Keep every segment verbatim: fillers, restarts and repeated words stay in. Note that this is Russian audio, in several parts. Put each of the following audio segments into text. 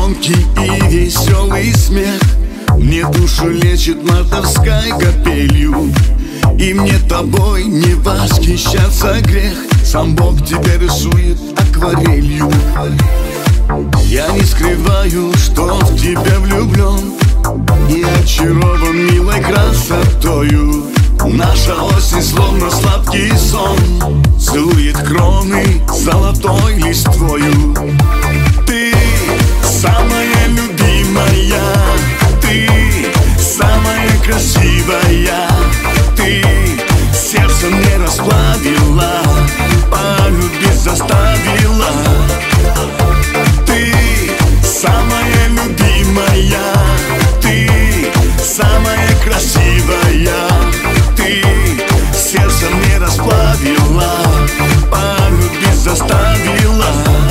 звонкий и веселый смех. Мне душу лечит мартовской капелью, и мне тобой не восхищаться грех. Сам Бог тебя рисует акварелью. Я не скрываю, что в тебя влюблен и очарован милой красотою. Наша осень словно сладкий сон целует кроны золотой листвою. Ты самая любимая, ты самая красивая, ты сердце мне расплавила, полюбить заставила. Ты самая любимая, ты самая красивая, ты сердце мне расплавила, полюбить заставила.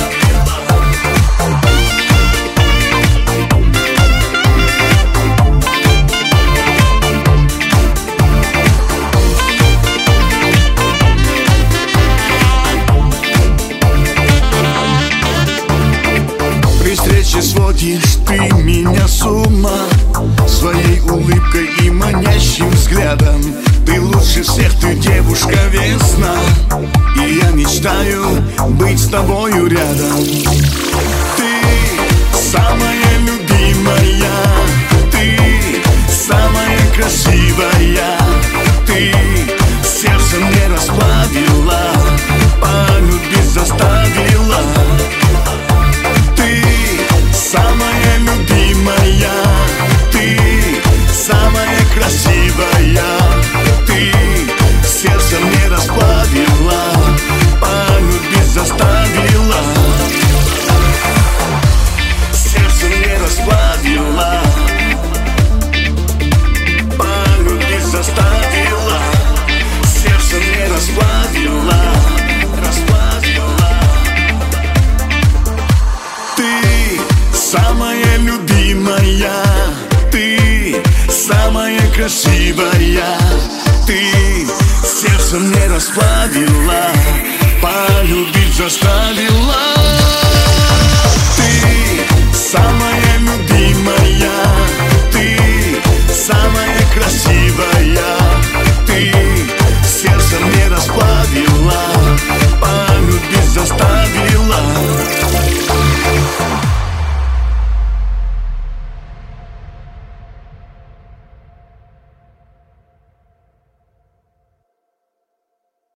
При встрече сводишь ты меня с ума своей улыбкой и манящим взглядом. Ты лучше всех, ты девушка весна, и я мечтаю быть с тобою рядом. Ты самая любимая, ты самая красивая, ты сердце мне расплавила, полюбить заставила. Ты самая любимая, ты самая красивая, ты сердце мне расплавила, полюбить заставила. Сердце мне расплавила, полюбить заставила. Сердце мне расплавила, расплавила. Ты самая любимая, ты самая красивая, ты сердце мне расплавила, полюбить заставила.